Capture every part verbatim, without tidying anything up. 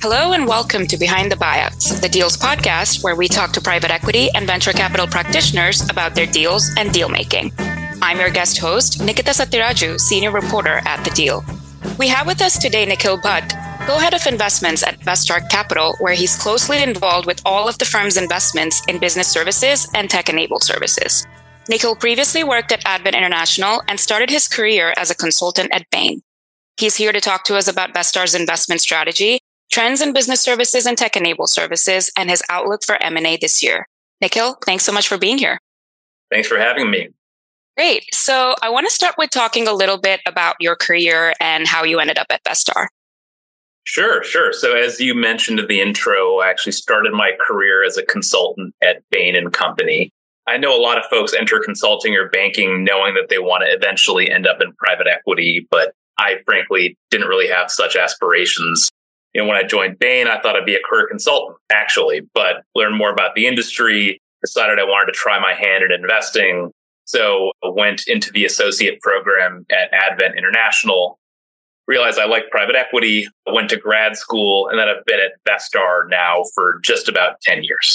Hello and welcome to Behind the Buyouts, the Deals podcast where we talk to private equity and venture capital practitioners about their deals and deal making. I'm your guest host, Nikita Satiraju, senior reporter at The Deal. We have with us today Nikhil Bhatt, co-head of investments at Vestar Capital, where he's closely involved with all of the firm's investments in business services and tech-enabled services. Nikhil previously worked at Advent International and started his career as a consultant at Bain. He's here to talk to us about Vestar's investment strategy, trends in business services and tech-enabled services, and his outlook for M and A this year. Nikhil, thanks so much for being here. Thanks for having me. Great. So I want to start with talking a little bit about your career and how you ended up at Vestar. Sure, sure. So as you mentioned in the intro, I actually started my career as a consultant at Bain and Company. I know a lot of folks enter consulting or banking knowing that they want to eventually end up in private equity, but I frankly didn't really have such aspirations. You know, when I joined Bain, I thought I'd be a career consultant, actually, but learned more about the industry, decided I wanted to try my hand at investing. So I went into the associate program at Advent International, realized I liked private equity, went to grad school, and then I've been at Vestar now for just about ten years.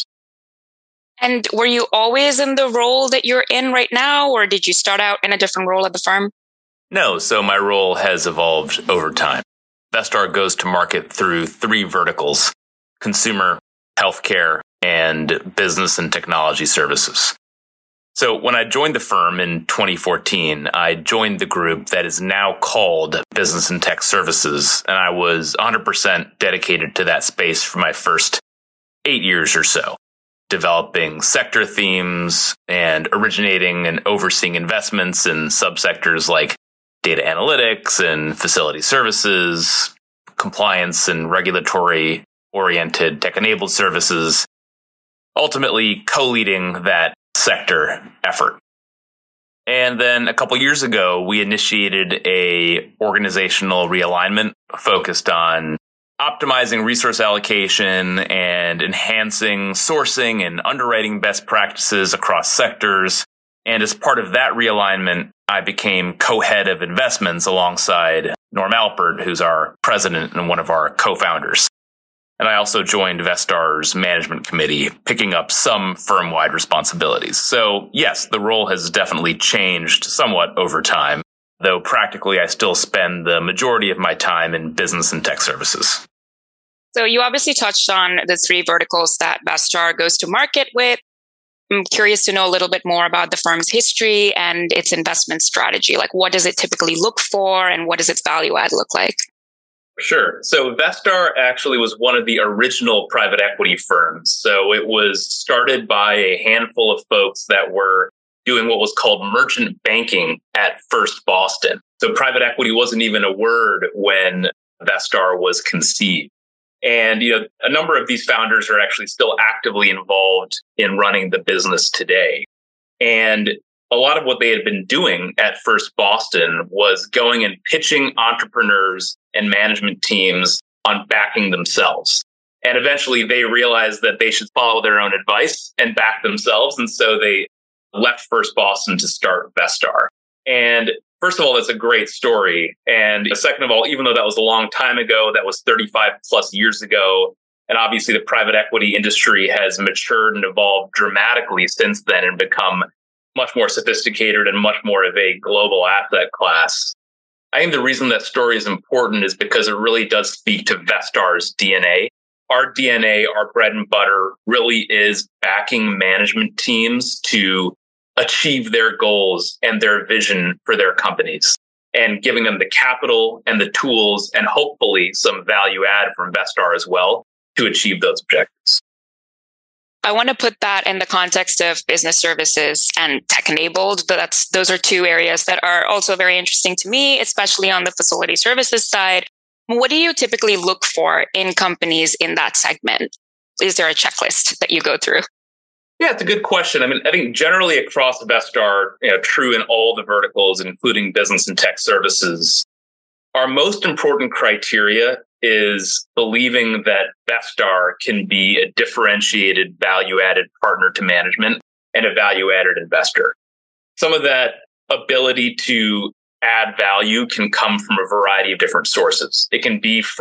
And were you always in the role that you're in right now, or did you start out in a different role at the firm? No, so my role has evolved over time. Vestar goes to market through three verticals: consumer, healthcare, and business and technology services. So when I joined the firm in twenty fourteen, I joined the group that is now called Business and Tech Services, and I was one hundred percent dedicated to that space for my first eight years or so, developing sector themes and originating and overseeing investments in subsectors like data analytics and facility services, compliance and regulatory-oriented tech-enabled services, ultimately co-leading that sector effort. And then a couple years ago, we initiated a organizational realignment focused on optimizing resource allocation and enhancing sourcing and underwriting best practices across sectors. And as part of that realignment, I became co-head of investments alongside Norm Alpert, who's our president and one of our co-founders. And I also joined Vestar's management committee, picking up some firm-wide responsibilities. So yes, the role has definitely changed somewhat over time, though practically I still spend the majority of my time in business and tech services. So you obviously touched on the three verticals that Vestar goes to market with. I'm curious to know a little bit more about the firm's history and its investment strategy. Like, what does it typically look for and what does its value add look like? Sure. So Vestar actually was one of the original private equity firms. So it was started by a handful of folks that were doing what was called merchant banking at First Boston. So private equity wasn't even a word when Vestar was conceived. And, you know, a number of these founders are actually still actively involved in running the business today. And a lot of what they had been doing at First Boston was going and pitching entrepreneurs and management teams on backing themselves. And eventually they realized that they should follow their own advice and back themselves. And so they left First Boston to start Vestar. And first of all, that's a great story. And second of all, even though that was a long time ago, that was thirty-five plus years ago, and obviously the private equity industry has matured and evolved dramatically since then and become much more sophisticated and much more of a global asset class. I think the reason that story is important is because it really does speak to Vestar's D N A. Our D N A, our bread and butter, really is backing management teams to achieve their goals and their vision for their companies and giving them the capital and the tools and hopefully some value add from Vestar as well to achieve those objectives. I want to put that in the context of business services and tech-enabled. That's, those are two areas that are also very interesting to me, especially on the facility services side. What do you typically look for in companies in that segment? Is there a checklist that you go through? Yeah, it's a good question. I mean, I think generally across Vestar, you know, true in all the verticals, including business and tech services, our most important criteria is believing that Vestar can be a differentiated value-added partner to management and a value-added investor. Some of that ability to add value can come from a variety of different sources. It can be from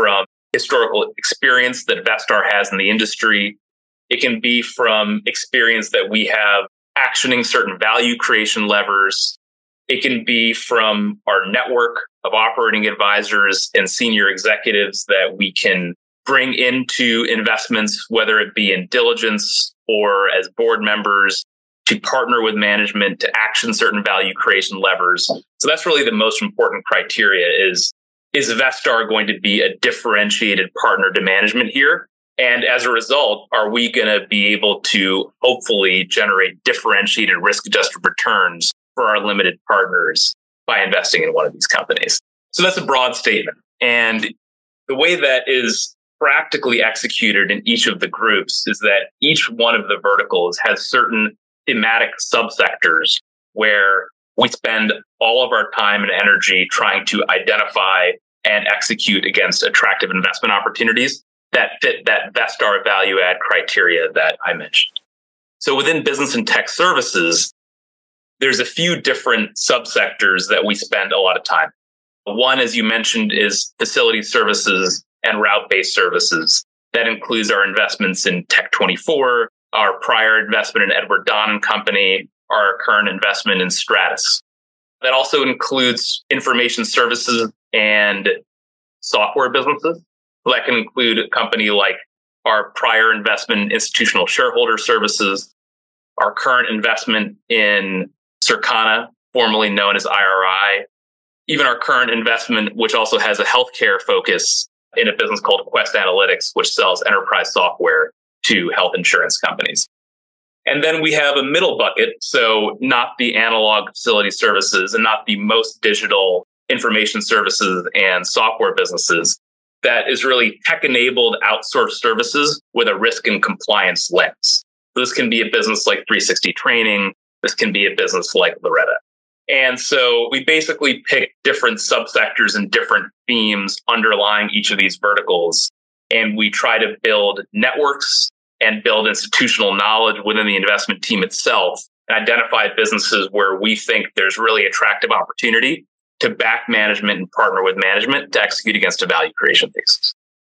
historical experience that Vestar has in the industry. It can be from experience that we have actioning certain value creation levers. It can be from our network of operating advisors and senior executives that we can bring into investments, whether it be in diligence or as board members, to partner with management to action certain value creation levers. So that's really the most important criteria is, is Vestar going to be a differentiated partner to management here? And as a result, are we going to be able to hopefully generate differentiated risk-adjusted returns for our limited partners by investing in one of these companies? So that's a broad statement. And the way that is practically executed in each of the groups is that each one of the verticals has certain thematic subsectors where we spend all of our time and energy trying to identify and execute against attractive investment opportunities that fit that Vestar value add criteria that I mentioned. So within business and tech services, there's a few different subsectors that we spend a lot of time. One, as you mentioned, is facility services and route-based services. That includes our investments in Tech twenty-four, our prior investment in Edward Don and Company, our current investment in Stratus. That also includes information services and software businesses. That can include a company like our prior investment in Institutional Shareholder Services, our current investment in Circana, formerly known as I R I, even our current investment, which also has a healthcare focus in a business called Quest Analytics, which sells enterprise software to health insurance companies. And then we have a middle bucket, so not the analog facility services and not the most digital information services and software businesses. That is really tech-enabled outsourced services with a risk and compliance lens. So this can be a business like three sixty Training. This can be a business like Loretta. And so we basically pick different subsectors and different themes underlying each of these verticals. And we try to build networks and build institutional knowledge within the investment team itself and identify businesses where we think there's really attractive opportunity to back management and partner with management to execute against a value creation thesis.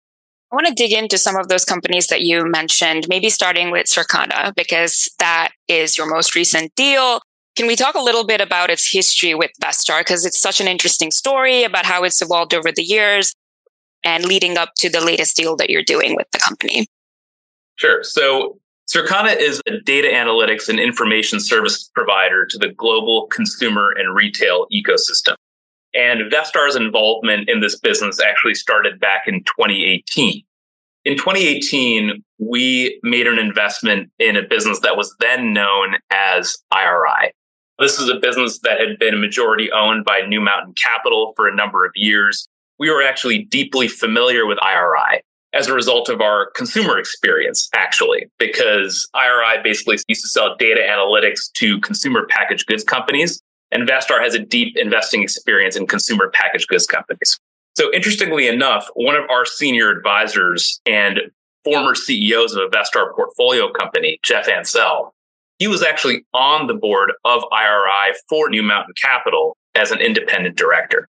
I want to dig into some of those companies that you mentioned, maybe starting with Circana, because that is your most recent deal. Can we talk a little bit about its history with Vestar? Because it's such an interesting story about how it's evolved over the years and leading up to the latest deal that you're doing with the company. Sure. So Circana is a data analytics and information service provider to the global consumer and retail ecosystem. And Vestar's involvement in this business actually started back in twenty eighteen. In twenty eighteen, we made an investment in a business that was then known as I R I. This is a business that had been majority owned by New Mountain Capital for a number of years. We were actually deeply familiar with I R I as a result of our consumer experience, actually, because I R I basically used to sell data analytics to consumer packaged goods companies. And Vestar has a deep investing experience in consumer packaged goods companies. So interestingly enough, one of our senior advisors and former C E Os of a Vestar portfolio company, Jeff Ansell, he was actually on the board of I R I for New Mountain Capital as an independent director.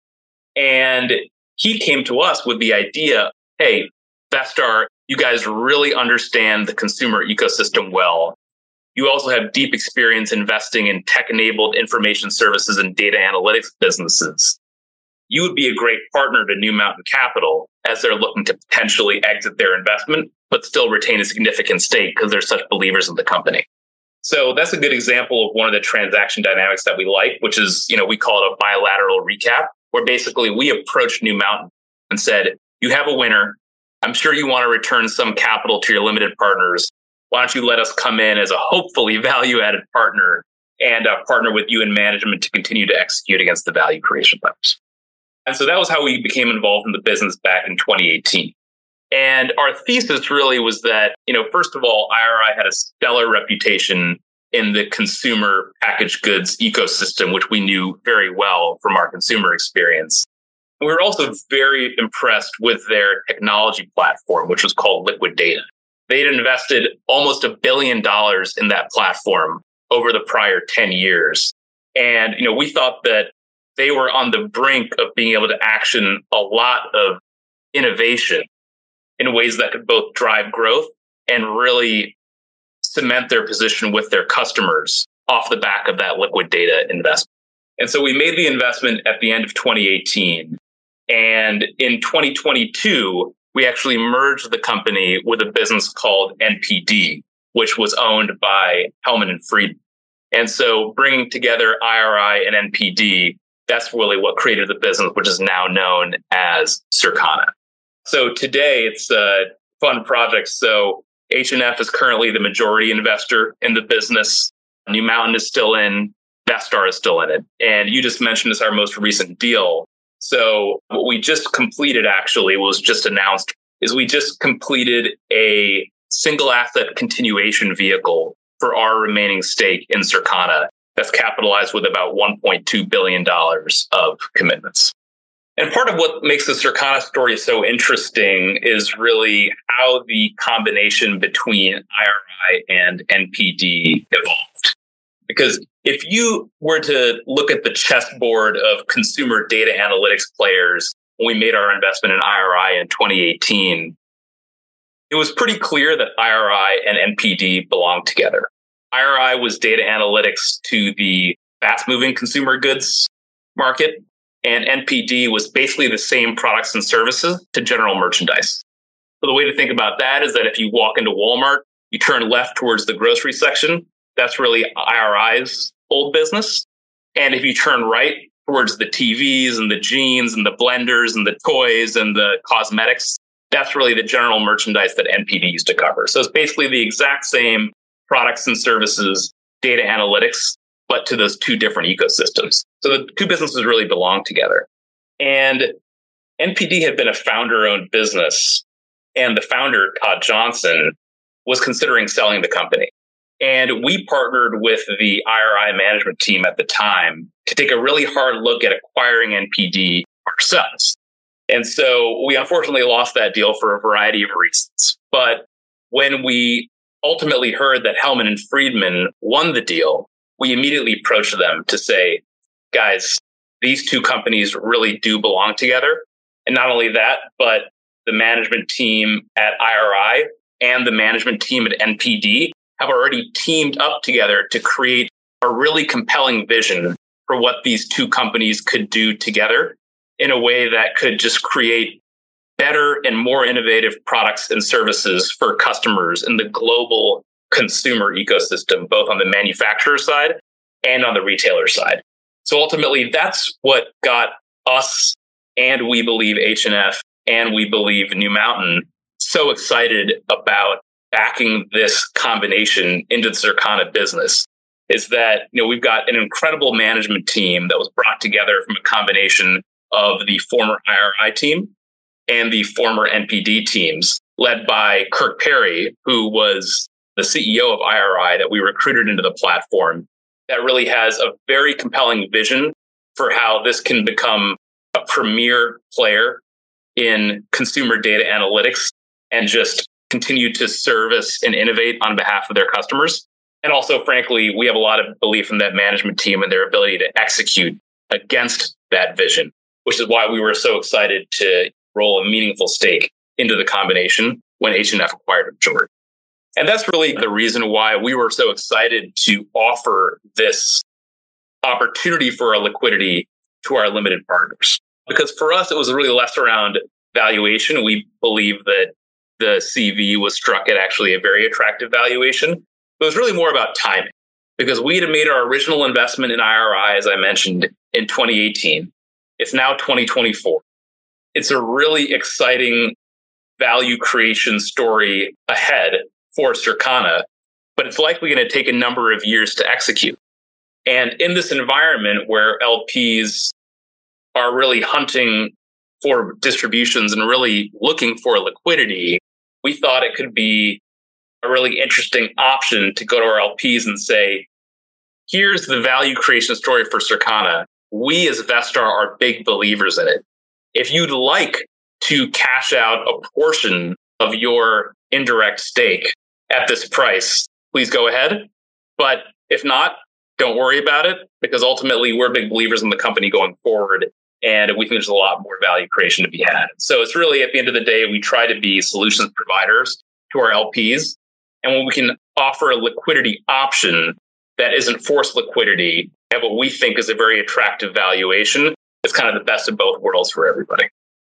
And he came to us with the idea, hey, Vestar, you guys really understand the consumer ecosystem well. You also have deep experience investing in tech-enabled information services and data analytics businesses. You would be a great partner to New Mountain Capital as they're looking to potentially exit their investment, but still retain a significant stake because they're such believers in the company. So that's a good example of one of the transaction dynamics that we like, which is, you know, we call it a bilateral recap, where basically we approached New Mountain and said, you have a winner. I'm sure you want to return some capital to your limited partners. Why don't you let us come in as a hopefully value-added partner and uh, partner with you in management to continue to execute against the value creation levers. And so that was how we became involved in the business back in twenty eighteen. And our thesis really was that, you know, first of all, I R I had a stellar reputation in the consumer packaged goods ecosystem, which we knew very well from our consumer experience. We were also very impressed with their technology platform, which was called Liquid Data. They had invested almost a billion dollars in that platform over the prior ten years. And, you know, we thought that they were on the brink of being able to action a lot of innovation in ways that could both drive growth and really cement their position with their customers off the back of that liquid data investment. And so we made the investment at the end of twenty eighteen. And in twenty twenty-two, we actually merged the company with a business called N P D, which was owned by Hellman and Friedman. And so bringing together I R I and N P D, that's really what created the business, which is now known as Circana. So today it's a fun project. So H and F is currently the majority investor in the business. New Mountain is still in. Vestar is still in it. And you just mentioned this, our most recent deal. So what we just completed actually was just announced is we just completed a single asset continuation vehicle for our remaining stake in Circana that's capitalized with about one point two billion dollars of commitments. And part of what makes the Circana story so interesting is really how the combination between I R I and N P D evolved. Because if you were to look at the chessboard of consumer data analytics players when we made our investment in I R I in twenty eighteen, it was pretty clear that I R I and N P D belonged together. I R I was data analytics to the fast-moving consumer goods market, and N P D was basically the same products and services to general merchandise. So the way to think about that is that if you walk into Walmart, you turn left towards the grocery section, that's really I R I's old business. And if you turn right towards the T Vs and the jeans and the blenders and the toys and the cosmetics, that's really the general merchandise that N P D used to cover. So it's basically the exact same products and services, data analytics, but to those two different ecosystems. So the two businesses really belong together. And N P D had been a founder-owned business, and the founder, Todd Johnson, was considering selling the company. And we partnered with the I R I management team at the time to take a really hard look at acquiring N P D ourselves. And so we unfortunately lost that deal for a variety of reasons. But when we ultimately heard that Hellman and Friedman won the deal, we immediately approached them to say, guys, these two companies really do belong together. And not only that, but the management team at I R I and the management team at N P D have already teamed up together to create a really compelling vision for what these two companies could do together in a way that could just create better and more innovative products and services for customers in the global consumer ecosystem, both on the manufacturer side and on the retailer side. So ultimately, that's what got us, and we believe H and F, and we believe New Mountain, so excited about backing this combination into the Circana business, is that, you know, we've got an incredible management team that was brought together from a combination of the former I R I team and the former N P D teams, led by Kirk Perry, who was the C E O of I R I that we recruited into the platform, that really has a very compelling vision for how this can become a premier player in consumer data analytics and just continue to service and innovate on behalf of their customers. And also, frankly, we have a lot of belief in that management team and their ability to execute against that vision, which is why we were so excited to roll a meaningful stake into the combination when H and F acquired a majority. And that's really the reason why we were so excited to offer this opportunity for our liquidity to our limited partners. Because for us, it was really less around valuation. We believe that the C V was struck at actually a very attractive valuation. It was really more about timing, because we had made our original investment in I R I, as I mentioned, in twenty eighteen. It's now twenty twenty-four. It's a really exciting value creation story ahead for Circana, but it's likely going to take a number of years to execute. And in this environment where L Ps are really hunting for distributions and really looking for liquidity, we thought it could be a really interesting option to go to our L Ps and say, here's the value creation story for Circana. We as Vestar are big believers in it. If you'd like to cash out a portion of your indirect stake at this price, please go ahead. But if not, don't worry about it, because ultimately we're big believers in the company going forward. And we think there's a lot more value creation to be had. So it's really, at the end of the day, we try to be solutions providers to our L Ps. And when we can offer a liquidity option that isn't forced liquidity at what we think is a very attractive valuation, it's kind of the best of both worlds for everybody.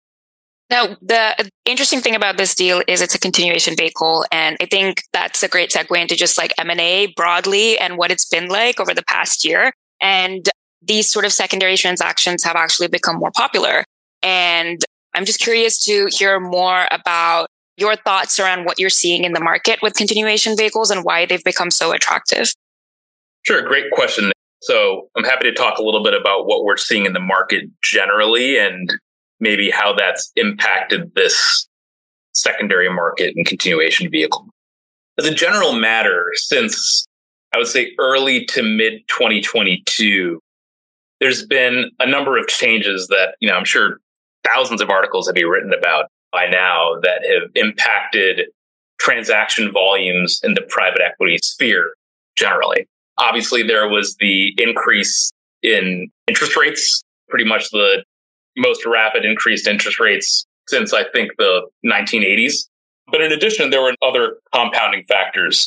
Now, the interesting thing about this deal is it's a continuation vehicle. And I think that's a great segue into just like M and A broadly and what it's been like over the past year. And these sort of secondary transactions have actually become more popular. And I'm just curious to hear more about your thoughts around what you're seeing in the market with continuation vehicles and why they've become so attractive. Sure, great question. So I'm happy to talk a little bit about what we're seeing in the market generally and maybe how that's impacted this secondary market and continuation vehicle. As a general matter, since I would say early to mid twenty twenty-two, there's been a number of changes that, you know, I'm sure thousands of articles have been written about by now that have impacted transaction volumes in the private equity sphere generally. Obviously, there was the increase in interest rates, pretty much the most rapid increased interest rates since I think the nineteen eighties. But in addition, there were other compounding factors.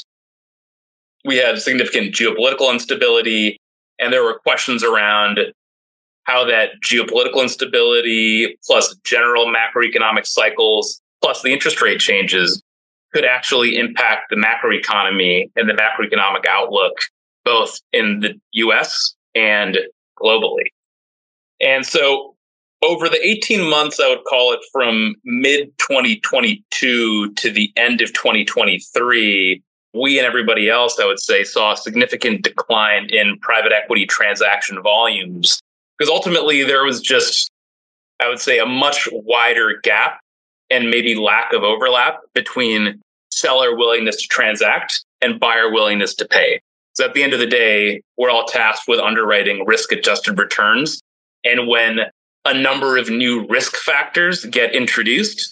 We had significant geopolitical instability, and there were questions around how that geopolitical instability plus general macroeconomic cycles plus the interest rate changes could actually impact the macroeconomy and the macroeconomic outlook, both in the U S and globally. And so over the eighteen months, I would call it from mid twenty twenty-two to the end of twenty twenty-three, we and everybody else, I would say, saw a significant decline in private equity transaction volumes because ultimately there was just, I would say, a much wider gap and maybe lack of overlap between seller willingness to transact and buyer willingness to pay. So at the end of the day, we're all tasked with underwriting risk-adjusted returns. And when a number of new risk factors get introduced,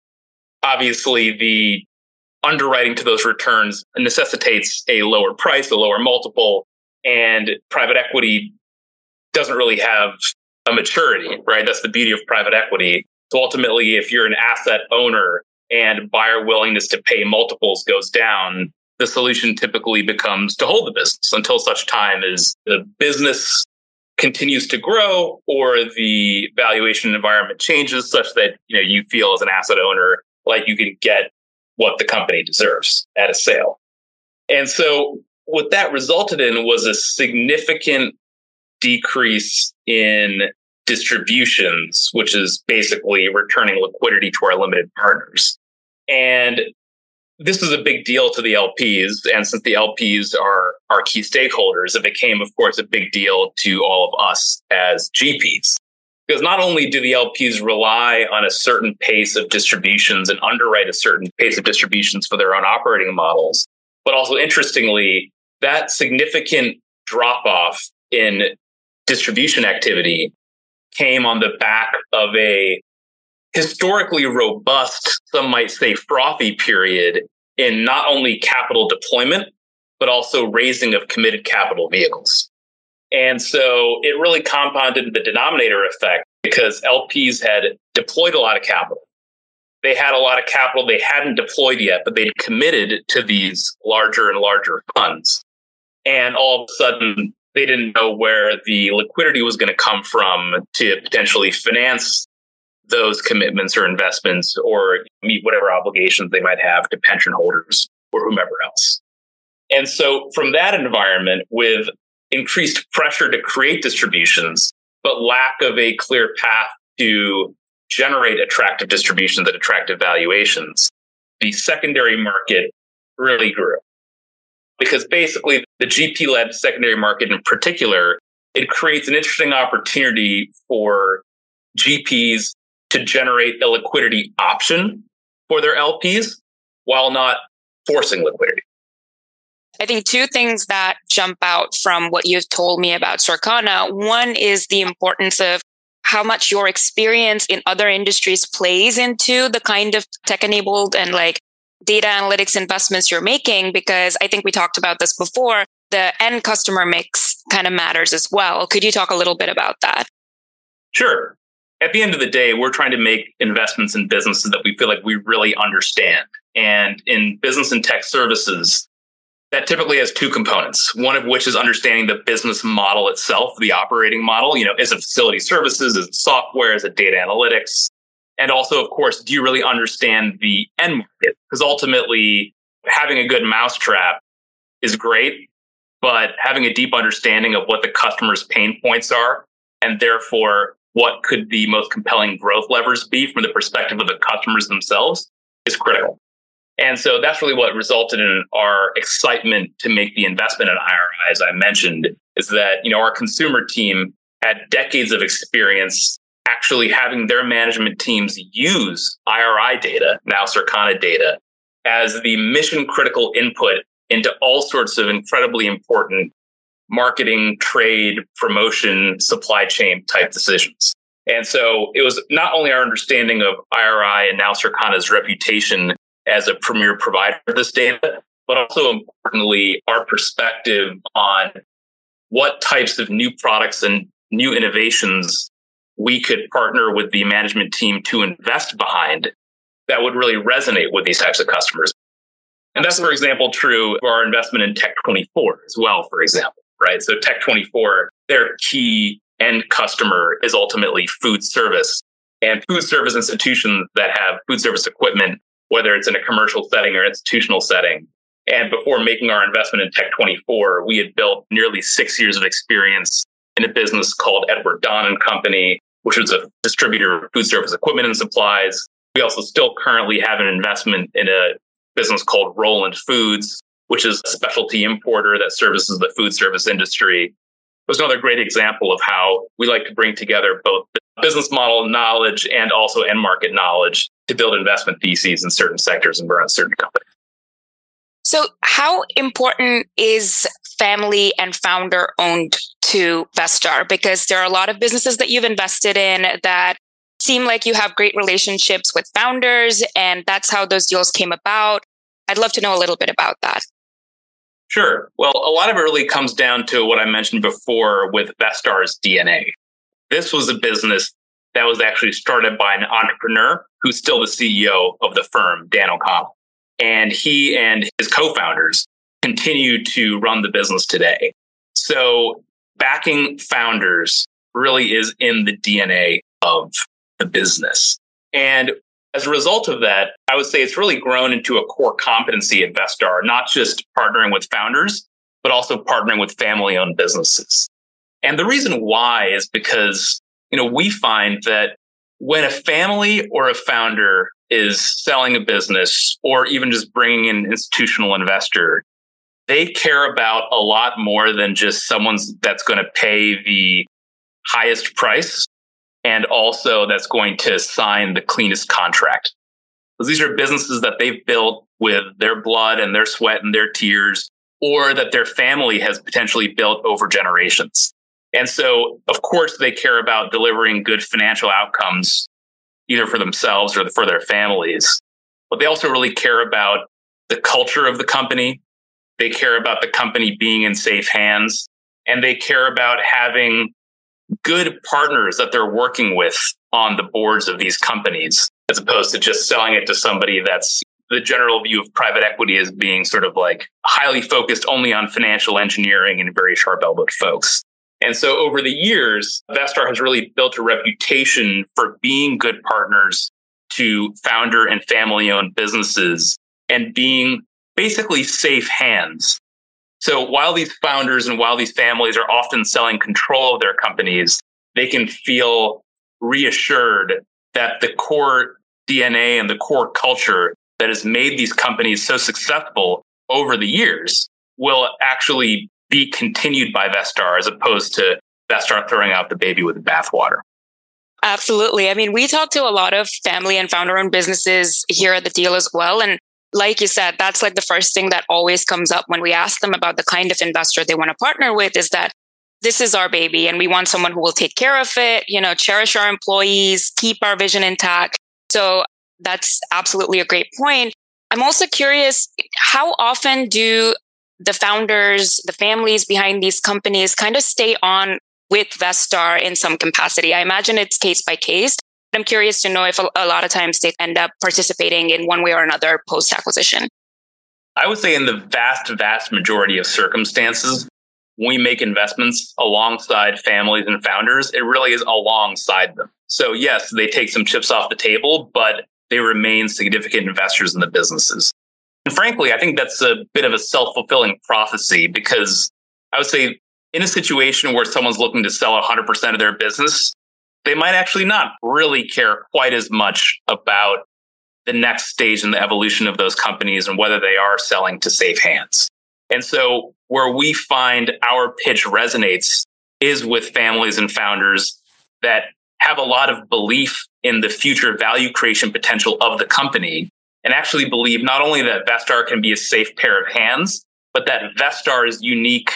obviously the underwriting to those returns necessitates a lower price, a lower multiple, and private equity doesn't really have a maturity, right? That's the beauty of private equity. So ultimately, if you're an asset owner and buyer willingness to pay multiples goes down, the solution typically becomes to hold the business until such time as the business continues to grow or the valuation environment changes such that, you know, you feel as an asset owner like you can get what the company deserves at a sale. And so what that resulted in was a significant decrease in distributions, which is basically returning liquidity to our limited partners. And this is a big deal to the L Ps. And since the L Ps are our key stakeholders, it became, of course, a big deal to all of us as G Ps. Because not only do the L Ps rely on a certain pace of distributions and underwrite a certain pace of distributions for their own operating models, but also interestingly, that significant drop-off in distribution activity came on the back of a historically robust, some might say frothy period in not only capital deployment, but also raising of committed capital vehicles. And so it really compounded the denominator effect because L Ps had deployed a lot of capital. They had a lot of capital they hadn't deployed yet, but they'd committed to these larger and larger funds. And all of a sudden, they didn't know where the liquidity was going to come from to potentially finance those commitments or investments or meet whatever obligations they might have to pension holders or whomever else. And so from that environment, with increased pressure to create distributions, but lack of a clear path to generate attractive distributions at attractive valuations, the secondary market really grew. Because basically, the G P-led secondary market in particular, it creates an interesting opportunity for G Ps to generate a liquidity option for their L Ps while not forcing liquidity. I think two things that jump out from what you've told me about Circana. One is the importance of how much your experience in other industries plays into the kind of tech-enabled and like data analytics investments you're making, because I think we talked about this before, the end customer mix kind of matters as well. Could you talk a little bit about that? Sure. at the end of the day, we're trying to make investments in businesses that we feel like we really understand. And in business and tech services, that typically has two components, one of which is understanding the business model itself, the operating model. You know, is it facility services, is it software, is it data analytics? And also, of course, do you really understand the end market? Because ultimately, having a good mousetrap is great, but having a deep understanding of what the customer's pain points are, and therefore what could the most compelling growth levers be from the perspective of the customers themselves is critical. And so that's really what resulted in our excitement to make the investment in I R I, as I mentioned, is that, you know, our consumer team had decades of experience actually having their management teams use I R I data, now Circana data, as the mission critical input into all sorts of incredibly important marketing, trade, promotion, supply chain type decisions. And so it was not only our understanding of I R I and now Circana's reputation as a premier provider of this data, but also importantly, our perspective on what types of new products and new innovations we could partner with the management team to invest behind that would really resonate with these types of customers. And that's, for example, true of our investment in Tech twenty-four as well, for example, right? So Tech twenty-four, their key end customer is ultimately food service, and food service institutions that have food service equipment, whether it's in a commercial setting or institutional setting. And before making our investment in Tech twenty-four, we had built nearly six years of experience in a business called Edward Don and Company, which was a distributor of food service equipment and supplies. We also still currently have an investment in a business called Roland Foods, which is a specialty importer that services the food service industry. It was another great example of how we like to bring together both the business model knowledge and also end market knowledge to build investment theses in certain sectors and around certain companies. So how important is family and founder owned to Vestar? Because there are a lot of businesses that you've invested in that seem like you have great relationships with founders, and that's how those deals came about. I'd love to know a little bit about that. Sure. Well, a lot of it really comes down to what I mentioned before with Vestar's D N A. This was a business that was actually started by an entrepreneur who's still the C E O of the firm, Dan O'Connell. And he and his co-founders continue to run the business today. So backing founders really is in the D N A of the business. And as a result of that, I would say it's really grown into a core competency at Vestar, not just partnering with founders, but also partnering with family-owned businesses. And the reason why is because, you know, we find that when a family or a founder is selling a business or even just bringing in an institutional investor, they care about a lot more than just someone's that's going to pay the highest price and also that's going to sign the cleanest contract. Because these are businesses that they've built with their blood and their sweat and their tears, or that their family has potentially built over generations. And so, of course, they care about delivering good financial outcomes, either for themselves or for their families. But they also really care about the culture of the company. They care about the company being in safe hands. And they care about having good partners that they're working with on the boards of these companies, as opposed to just selling it to somebody that's the general view of private equity as being sort of like highly focused only on financial engineering and very sharp-elbowed folks. And so over the years, Vestar has really built a reputation for being good partners to founder and family-owned businesses and being basically safe hands. So while these founders and while these families are often selling control of their companies, they can feel reassured that the core D N A and the core culture that has made these companies so successful over the years will actually be continued by Vestar as opposed to Vestar throwing out the baby with the bathwater. Absolutely. I mean, we talk to a lot of family and founder-owned businesses here at The Deal as well. And like you said, that's like the first thing that always comes up when we ask them about the kind of investor they want to partner with is that this is our baby and we want someone who will take care of it, you know, cherish our employees, keep our vision intact. So that's absolutely a great point. I'm also curious, how often do the founders, the families behind these companies kind of stay on with Vestar in some capacity? I imagine it's case by case. I'm curious to know if a, a lot of times they end up participating in one way or another post-acquisition. I would say in the vast, vast majority of circumstances, when we make investments alongside families and founders, it really is alongside them. So yes, they take some chips off the table, but they remain significant investors in the businesses. And frankly, I think that's a bit of a self-fulfilling prophecy, because I would say in a situation where someone's looking to sell one hundred percent of their business, they might actually not really care quite as much about the next stage in the evolution of those companies and whether they are selling to safe hands. And so where we find our pitch resonates is with families and founders that have a lot of belief in the future value creation potential of the company, and actually believe not only that Vestar can be a safe pair of hands, but that Vestar's unique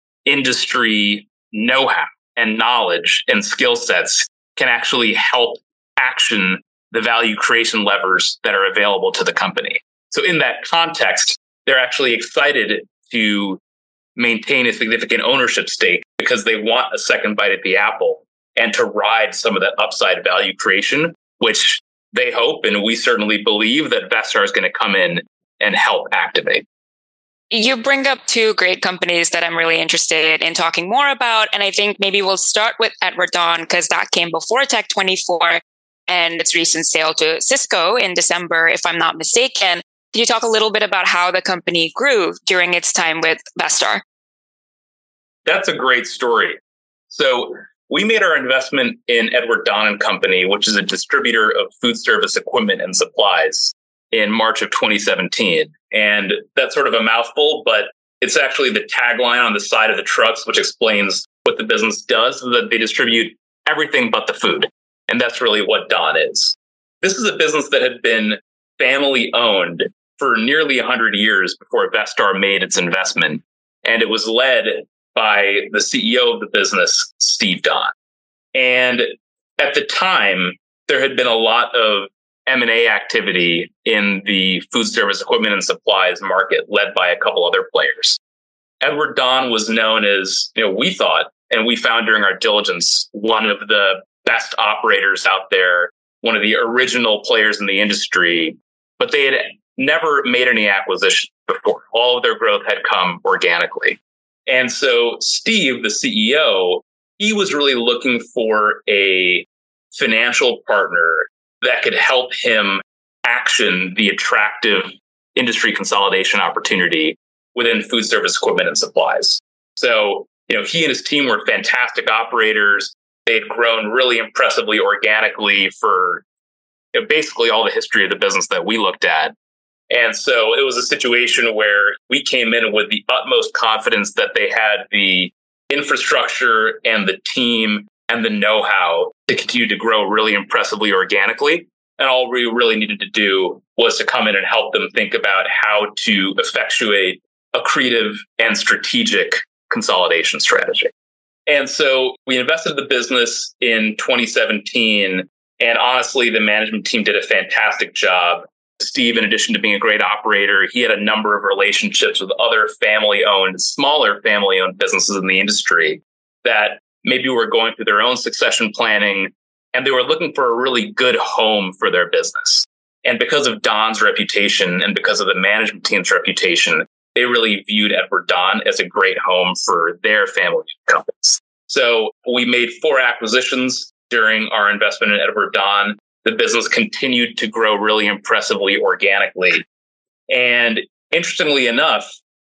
industry know-how and knowledge and skill sets can actually help action the value creation levers that are available to the company. So in that context, they're actually excited to maintain a significant ownership stake because they want a second bite at the apple and to ride some of that upside value creation, which they hope, and we certainly believe, that Vestar is going to come in and help activate. You bring up two great companies that I'm really interested in talking more about. And I think maybe we'll start with Edward Don, because that came before Tech twenty-four and its recent sale to Cisco in December, if I'm not mistaken. Can you talk a little bit about how the company grew during its time with Vestar? That's a great story. So we made our investment in Edward Don and Company, which is a distributor of food service equipment and supplies, in March of twenty seventeen. And that's sort of a mouthful, but it's actually the tagline on the side of the trucks, which explains what the business does, that they distribute everything but the food. And that's really what Don is. This is a business that had been family owned for nearly one hundred years before Vestar made its investment. And it was led by the C E O of the business, Steve Don. And at the time, there had been a lot of M and A activity in the food service equipment and supplies market, led by a couple other players. Edward Don was known as, you know, we thought, and we found during our diligence, one of the best operators out there, one of the original players in the industry, but they had never made any acquisition before. All of their growth had come organically. And so Steve, the C E O, he was really looking for a financial partner that could help him action the attractive industry consolidation opportunity within food service equipment and supplies. So, you know, he and his team were fantastic operators. They had grown really impressively organically for, you know, basically all the history of the business that we looked at. And so it was a situation where we came in with the utmost confidence that they had the infrastructure and the team and the know-how to continue to grow really impressively organically. And all we really needed to do was to come in and help them think about how to effectuate a creative and strategic consolidation strategy. And so we invested in the business in twenty seventeen. And honestly, the management team did a fantastic job. Steve, in addition to being a great operator, he had a number of relationships with other family-owned, smaller family-owned businesses in the industry that maybe were going through their own succession planning, and they were looking for a really good home for their business. And because of Don's reputation and because of the management team's reputation, they really viewed Edward Don as a great home for their family companies. So we made four acquisitions during our investment in Edward Don. The business continued to grow really impressively organically. And interestingly enough,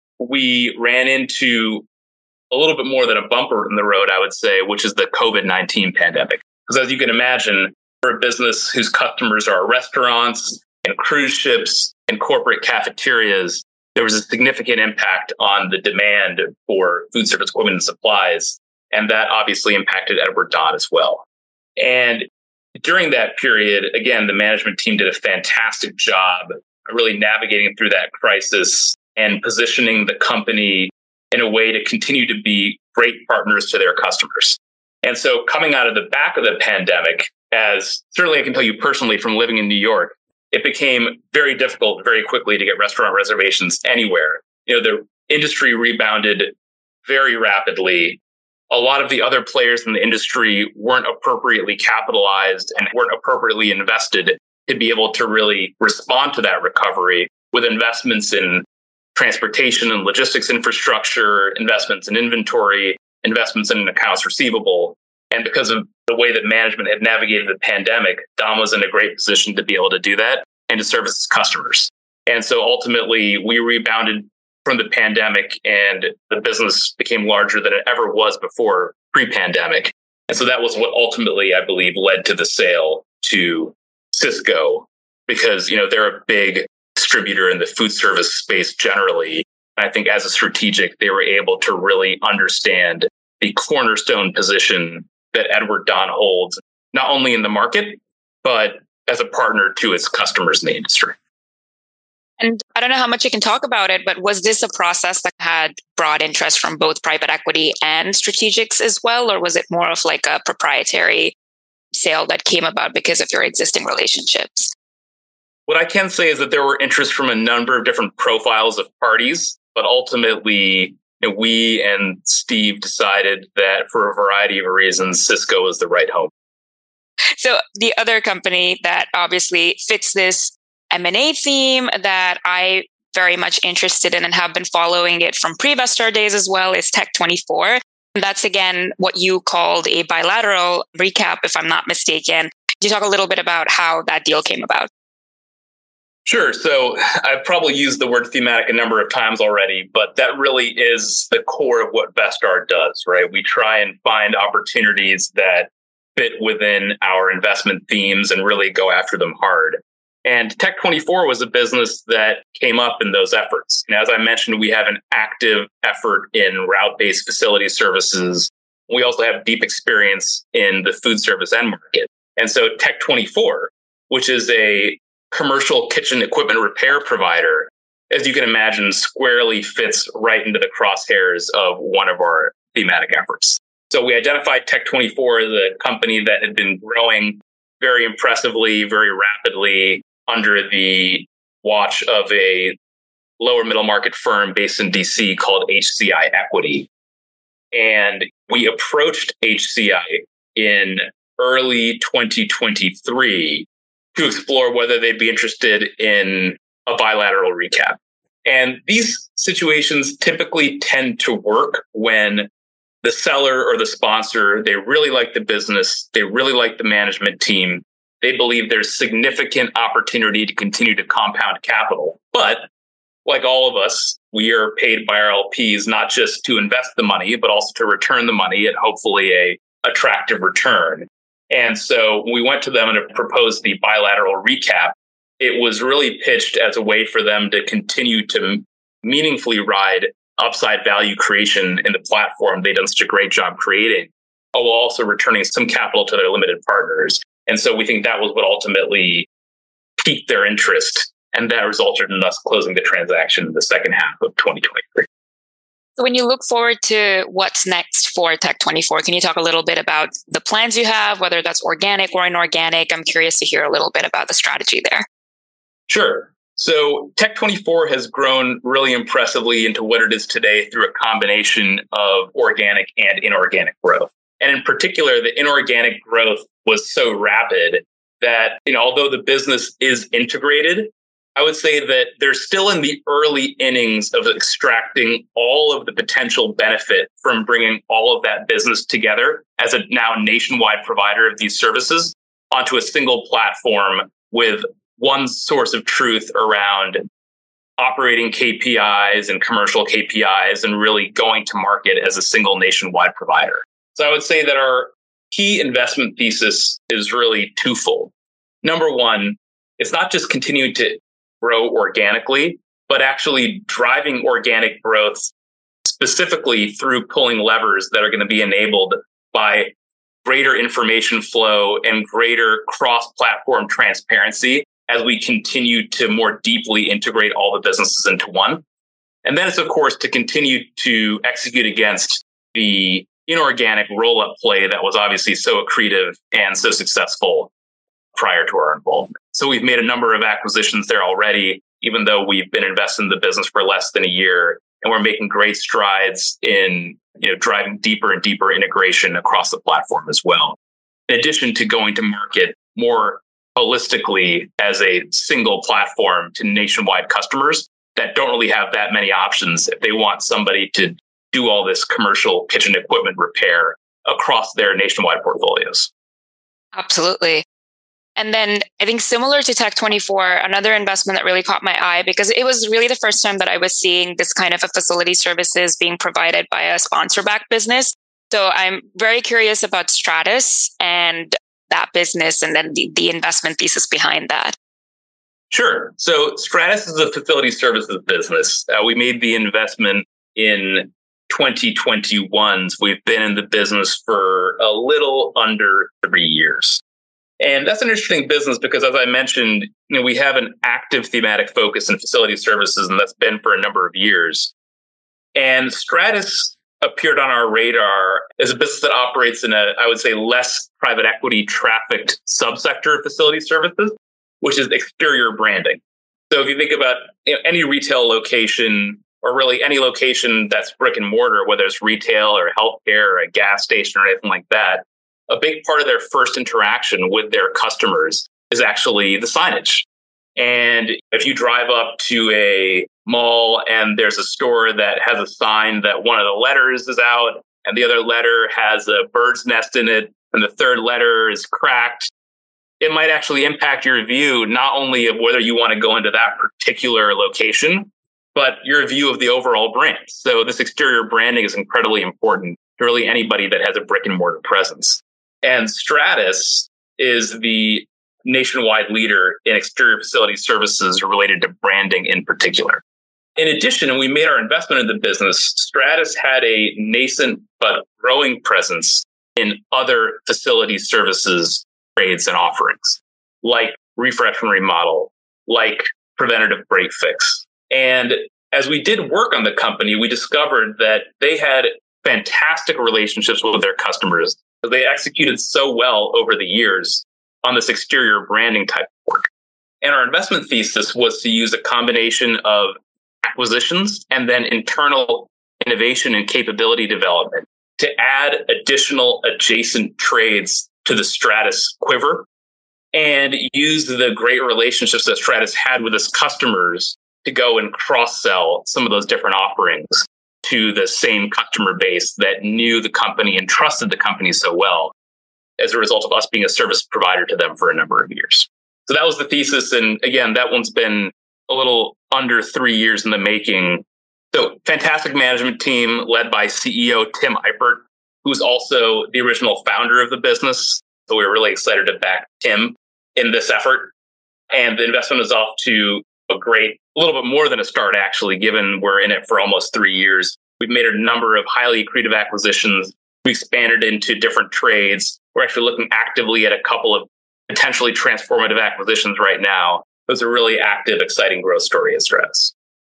we ran into a little bit more than a bumper in the road, I would say, which is the COVID nineteen pandemic. Because as you can imagine, for a business whose customers are restaurants and cruise ships and corporate cafeterias, there was a significant impact on the demand for food service equipment and supplies. And that obviously impacted Edward Don as well. And during that period, again, the management team did a fantastic job of really navigating through that crisis and positioning the company in a way to continue to be great partners to their customers. And so coming out of the back of the pandemic, as certainly I can tell you personally from living in New York, it became very difficult very quickly to get restaurant reservations anywhere. You know, the industry rebounded very rapidly. a lot of the other players in the industry weren't appropriately capitalized and weren't appropriately invested to be able to really respond to that recovery with investments in transportation and logistics infrastructure, investments in inventory, investments in accounts receivable. And because of the way that management had navigated the pandemic, Dom was in a great position to be able to do that and to service its customers. And so ultimately, we rebounded from the pandemic and the business became larger than it ever was before pre-pandemic. And so that was what ultimately, I believe, led to the sale to Sysco, because, you know, they're a big distributor in the food service space generally. And I think as a strategic, they were able to really understand the cornerstone position that Edward Don holds, not only in the market, but as a partner to its customers in the industry. And I don't know how much you can talk about it, but was this a process that had broad interest from both private equity and strategics as well? Or was it more of like a proprietary sale that came about because of your existing relationships? What I can say is that there were interest from a number of different profiles of parties, but ultimately, you know, we and Steve decided that for a variety of reasons, Sysco was the right home. So the other company that obviously fits this M and A theme that I very much interested in and have been following it from pre-Vestar days as well is Tech twenty-four. And that's again what you called a bilateral recap, if I'm not mistaken. Could you talk a little bit about how that deal came about? Sure. So I've probably used the word thematic a number of times already, but that really is the core of what Vestar does, right? We try and find opportunities that fit within our investment themes and really go after them hard. And Tech twenty-four was a business that came up in those efforts. And as I mentioned, we have an active effort in route-based facility services. We also have deep experience in the food service end market. And so Tech twenty-four, which is a commercial kitchen equipment repair provider, as you can imagine, squarely fits right into the crosshairs of one of our thematic efforts. So we identified Tech twenty-four as a company that had been growing very impressively, very rapidly, under the watch of a lower middle market firm based in D C called H C I Equity. And we approached H C I in early twenty twenty-three to explore whether they'd be interested in a bilateral recap. And these situations typically tend to work when the seller or the sponsor, they really like the business, they really like the management team, they believe there's significant opportunity to continue to compound capital. But like all of us, we are paid by our L Ps not just to invest the money, but also to return the money at hopefully a attractive return. And so we went to them and proposed the bilateral recap. It was really pitched as a way for them to continue to meaningfully ride upside value creation in the platform they've done such a great job creating, while also returning some capital to their limited partners. And so we think that was what ultimately piqued their interest. And that resulted in us closing the transaction in the second half of twenty twenty-three. So when you look forward to what's next for Tech twenty-four, can you talk a little bit about the plans you have, whether that's organic or inorganic? I'm curious to hear a little bit about the strategy there. Sure. So Tech twenty-four has grown really impressively into what it is today through a combination of organic and inorganic growth. And in particular, the inorganic growth was so rapid that, you know, although the business is integrated, I would say that they're still in the early innings of extracting all of the potential benefit from bringing all of that business together as a now nationwide provider of these services onto a single platform with one source of truth around operating K P Is and commercial K P Is and really going to market as a single nationwide provider. So I would say that our key investment thesis is really twofold. Number one, it's not just continuing to grow organically, but actually driving organic growth specifically through pulling levers that are going to be enabled by greater information flow and greater cross-platform transparency as we continue to more deeply integrate all the businesses into one. And then it's, of course, to continue to execute against the inorganic roll-up play that was obviously so accretive and so successful prior to our involvement. So we've made a number of acquisitions there already, even though we've been invested in the business for less than a year. And we're making great strides in, you know, driving deeper and deeper integration across the platform as well. In addition to going to market more holistically as a single platform to nationwide customers that don't really have that many options if they want somebody to do all this commercial kitchen equipment repair across their nationwide portfolios. Absolutely. And then I think similar to Tech twenty-four, another investment that really caught my eye, because it was really the first time that I was seeing this kind of a facility services being provided by a sponsor-backed business. So I'm very curious about Stratus and that business and then the, the investment thesis behind that. Sure. So Stratus is a facility services business. Uh, we made the investment in twenty twenty-one. We've been in the business for a little under three years. And that's an interesting business because, as I mentioned, you know, we have an active thematic focus in facility services, and that's been for a number of years. And Stratus appeared on our radar as a business that operates in a, I would say, less private equity trafficked subsector of facility services, which is exterior branding. So if you think about, you know, any retail location, or really any location that's brick and mortar, whether it's retail or healthcare or a gas station or anything like that, a big part of their first interaction with their customers is actually the signage. And if you drive up to a mall and there's a store that has a sign that one of the letters is out and the other letter has a bird's nest in it and the third letter is cracked, it might actually impact your view, not only of whether you want to go into that particular location, but your view of the overall brand. So this exterior branding is incredibly important to really anybody that has a brick and mortar presence. And Stratus is the nationwide leader in exterior facility services related to branding in particular. In addition, and we made our investment in the business, Stratus had a nascent but growing presence in other facility services trades and offerings, like refresh and remodel, like preventative break fix. And as we did work on the company, we discovered that they had fantastic relationships with their customers. They executed so well over the years on this exterior branding type of work. And our investment thesis was to use a combination of acquisitions and then internal innovation and capability development to add additional adjacent trades to the Stratus quiver and use the great relationships that Stratus had with its customers to go and cross-sell some of those different offerings to the same customer base that knew the company and trusted the company so well as a result of us being a service provider to them for a number of years. So that was the thesis. And again, that one's been a little under three years in the making. So fantastic management team led by C E O Tim Eipert, who's also the original founder of the business. So we were really excited to back Tim in this effort. And the investment is off to a great, a little bit more than a start, actually, given we're in it for almost three years. We've made a number of highly accretive acquisitions. We expanded into different trades. We're actually looking actively at a couple of potentially transformative acquisitions right now. It was a really active, exciting growth story at Stratus.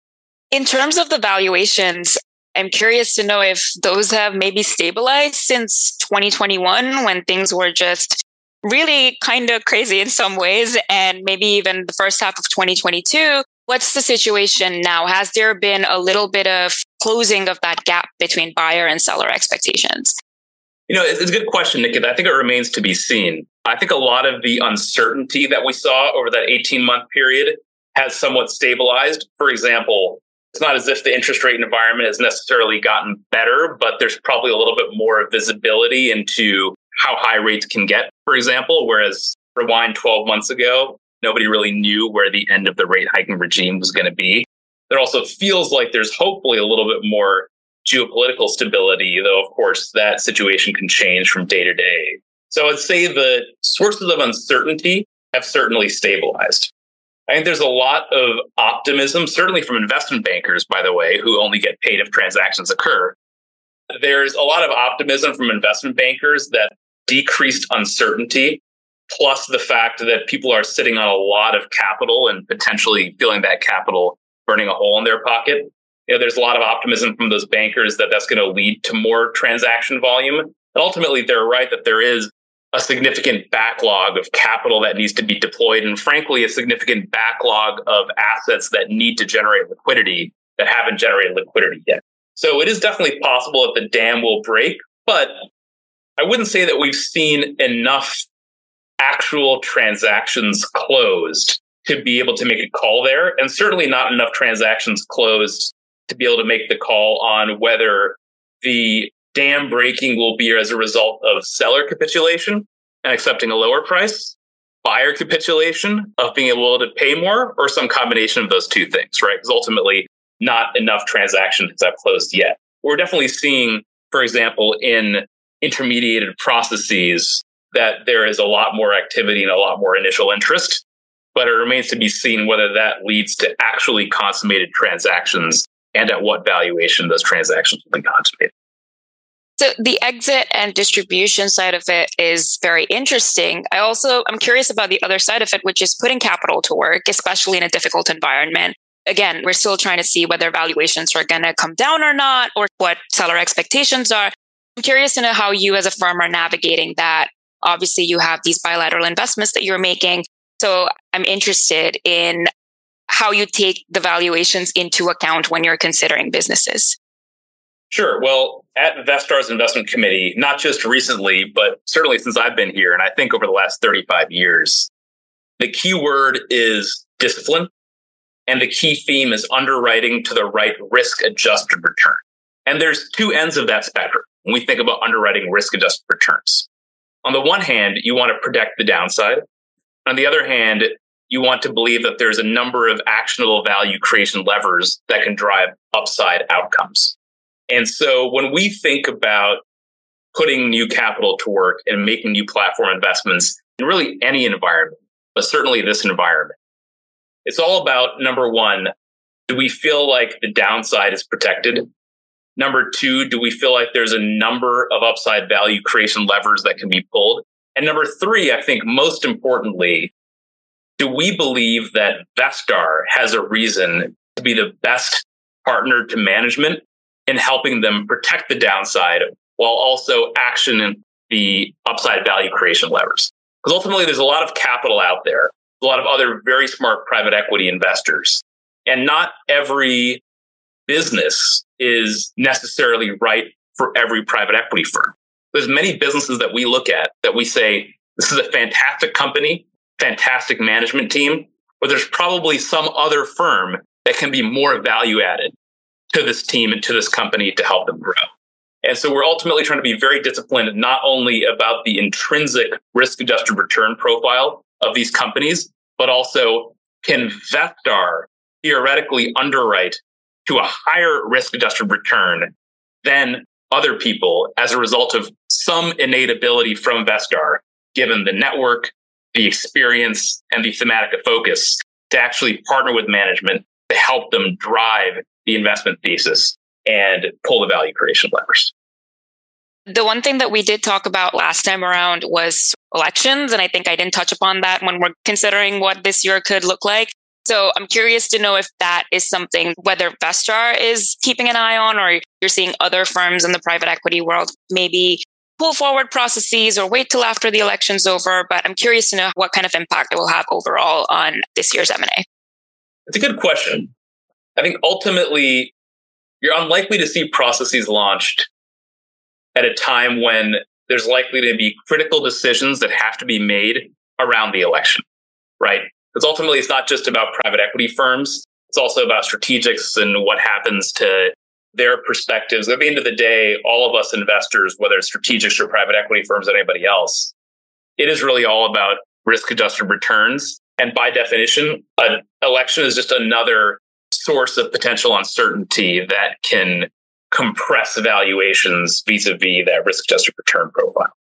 In terms of the valuations, I'm curious to know if those have maybe stabilized since twenty twenty-one, when things were just really kind of crazy in some ways, and maybe even the first half of twenty twenty-two. What's the situation now? Has there been a little bit of closing of that gap between buyer and seller expectations? You know, it's a good question, Nikita. I think it remains to be seen. I think a lot of the uncertainty that we saw over that eighteen-month period has somewhat stabilized. For example, it's not as if the interest rate environment has necessarily gotten better, but there's probably a little bit more visibility into how high rates can get, for example, whereas rewind twelve months ago, nobody really knew where the end of the rate hiking regime was going to be. There also feels like there's hopefully a little bit more geopolitical stability, though, of course, that situation can change from day to day. So I'd say the sources of uncertainty have certainly stabilized. I think there's a lot of optimism, certainly from investment bankers, by the way, who only get paid if transactions occur. There's a lot of optimism from investment bankers that decreased uncertainty, plus the fact that people are sitting on a lot of capital and potentially feeling that capital burning a hole in their pocket. You know, there's a lot of optimism from those bankers that that's going to lead to more transaction volume. And ultimately, they're right that there is a significant backlog of capital that needs to be deployed, and frankly, a significant backlog of assets that need to generate liquidity that haven't generated liquidity yet. So it is definitely possible that the dam will break, but I wouldn't say that we've seen enough actual transactions closed to be able to make a call there, and certainly not enough transactions closed to be able to make the call on whether the dam breaking will be as a result of seller capitulation and accepting a lower price, buyer capitulation of being able to pay more, or some combination of those two things, right? Because ultimately, not enough transactions have closed yet. We're definitely seeing, for example, in intermediated processes that there is a lot more activity and a lot more initial interest, but it remains to be seen whether that leads to actually consummated transactions and at what valuation those transactions will be consummated. So the exit and distribution side of it is very interesting. I also, I'm curious about the other side of it, which is putting capital to work, especially in a difficult environment. Again, we're still trying to see whether valuations are going to come down or not, or what seller expectations are. I'm curious to know how you as a firm are navigating that. Obviously, you have these bilateral investments that you're making. So I'm interested in how you take the valuations into account when you're considering businesses. Sure. Well, at Vestar's investment committee, not just recently, but certainly since I've been here, and I think over the last thirty-five years, the key word is discipline. And the key theme is underwriting to the right risk-adjusted return. And there's two ends of that spectrum when we think about underwriting risk-adjusted returns. On the one hand, you want to protect the downside. On the other hand, you want to believe that there's a number of actionable value creation levers that can drive upside outcomes. And so when we think about putting new capital to work and making new platform investments in really any environment, but certainly this environment, it's all about, number one, do we feel like the downside is protected? Number two, do we feel like there's a number of upside value creation levers that can be pulled? And number three, I think most importantly, do we believe that Vestar has a reason to be the best partner to management in helping them protect the downside while also actioning the upside value creation levers? Because ultimately, there's a lot of capital out there, a lot of other very smart private equity investors, and not every business is necessarily right for every private equity firm. There's many businesses that we look at that we say, this is a fantastic company, fantastic management team, but there's probably some other firm that can be more value added to this team and to this company to help them grow. And so we're ultimately trying to be very disciplined, not only about the intrinsic risk-adjusted return profile of these companies, but also can Vestar theoretically underwrite to a higher risk-adjusted return than other people as a result of some innate ability from Vestar, given the network, the experience, and the thematic focus to actually partner with management to help them drive the investment thesis and pull the value creation levers. The one thing that we did talk about last time around was elections. And I think I didn't touch upon that when we're considering what this year could look like. So I'm curious to know if that is something, whether Vestar is keeping an eye on, or you're seeing other firms in the private equity world maybe pull forward processes or wait till after the election's over. But I'm curious to know what kind of impact it will have overall on this year's M and A. It's a good question. I think ultimately, you're unlikely to see processes launched at a time when there's likely to be critical decisions that have to be made around the election, right? Because ultimately, it's not just about private equity firms. It's also about strategics and what happens to their perspectives. At the end of the day, all of us investors, whether it's strategics or private equity firms or anybody else, it is really all about risk-adjusted returns. And by definition, an election is just another source of potential uncertainty that can compress valuations vis-a-vis that risk-adjusted return profile.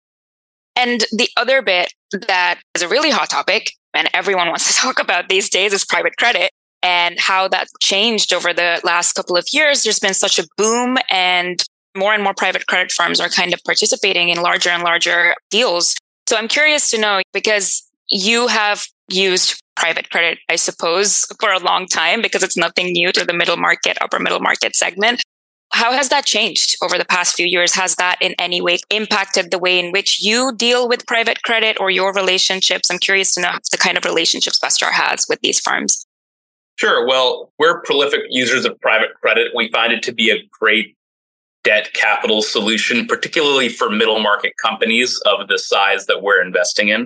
And the other bit that is a really hot topic, and everyone wants to talk about these days, is private credit and how that changed over the last couple of years. There's been such a boom, and more and more private credit firms are kind of participating in larger and larger deals. So I'm curious to know, because you have used private credit, I suppose, for a long time, because it's nothing new to the middle market, upper middle market segment. How has that changed over the past few years? Has that in any way impacted the way in which you deal with private credit or your relationships? I'm curious to know the kind of relationships Vestar has with these firms. Sure. Well, we're prolific users of private credit. We find it to be a great debt capital solution, particularly for middle market companies of the size that we're investing in.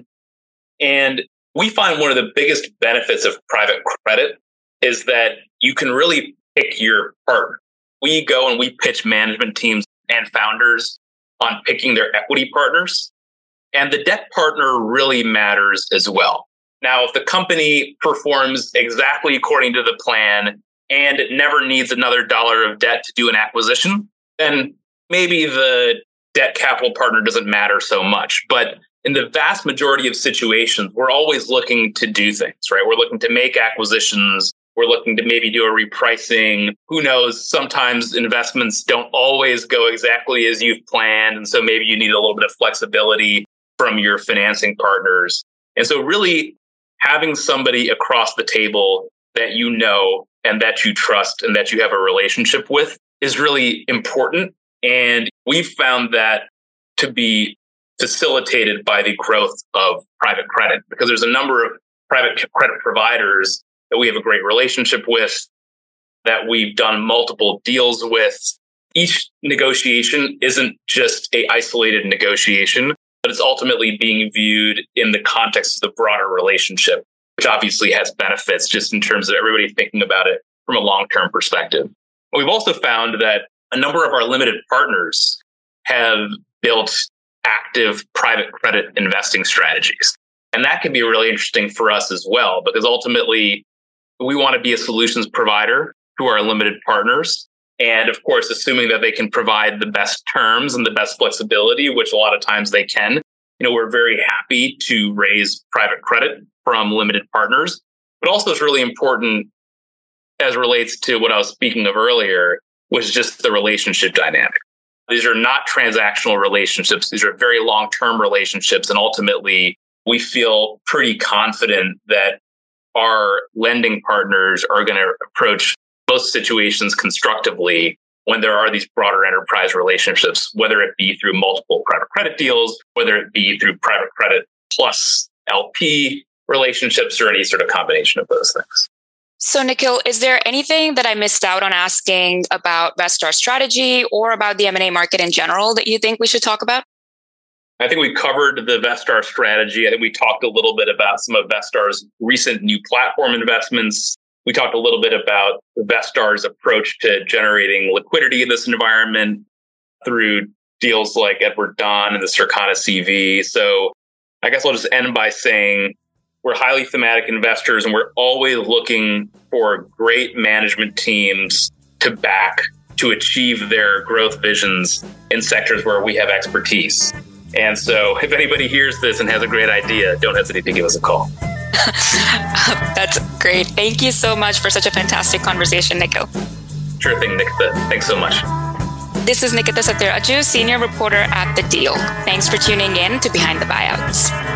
And we find one of the biggest benefits of private credit is that you can really pick your partner. We go and we pitch management teams and founders on picking their equity partners. And the debt partner really matters as well. Now, if the company performs exactly according to the plan and it never needs another dollar of debt to do an acquisition, then maybe the debt capital partner doesn't matter so much. But in the vast majority of situations, we're always looking to do things, right? We're looking to make acquisitions. We're looking to maybe do a repricing. Who knows? Sometimes investments don't always go exactly as you've planned. And so maybe you need a little bit of flexibility from your financing partners. And so really having somebody across the table that you know and that you trust and that you have a relationship with is really important. And we've found that to be facilitated by the growth of private credit, because there's a number of private credit providers that we have a great relationship with, that we've done multiple deals with. Each negotiation isn't just an isolated negotiation, but it's ultimately being viewed in the context of the broader relationship, which obviously has benefits just in terms of everybody thinking about it from a long-term perspective. We've also found that a number of our limited partners have built active private credit investing strategies. And that can be really interesting for us as well, because ultimately we want to be a solutions provider to our limited partners. And of course, assuming that they can provide the best terms and the best flexibility, which a lot of times they can, you know, we're very happy to raise private credit from limited partners. But also it's really important as it relates to what I was speaking of earlier, which is just the relationship dynamic. These are not transactional relationships. These are very long-term relationships. And ultimately, we feel pretty confident that our lending partners are going to approach most situations constructively when there are these broader enterprise relationships, whether it be through multiple private credit deals, whether it be through private credit plus L P relationships, or any sort of combination of those things. So, Nikhil, is there anything that I missed out on asking about Vestar's strategy or about the M and A market in general that you think we should talk about? I think we covered the Vestar strategy. I think we talked a little bit about some of Vestar's recent new platform investments. We talked a little bit about Vestar's approach to generating liquidity in this environment through deals like Edward Don and the Circana C V. So I guess I'll just end by saying we're highly thematic investors, and we're always looking for great management teams to back to achieve their growth visions in sectors where we have expertise. And so if anybody hears this and has a great idea, don't hesitate to give us a call. That's great. Thank you so much for such a fantastic conversation, Nikhil. Sure thing, Nikita. Thanks so much. This is Nikita Satiraju, Senior Reporter at The Deal. Thanks for tuning in to Behind the Buyouts.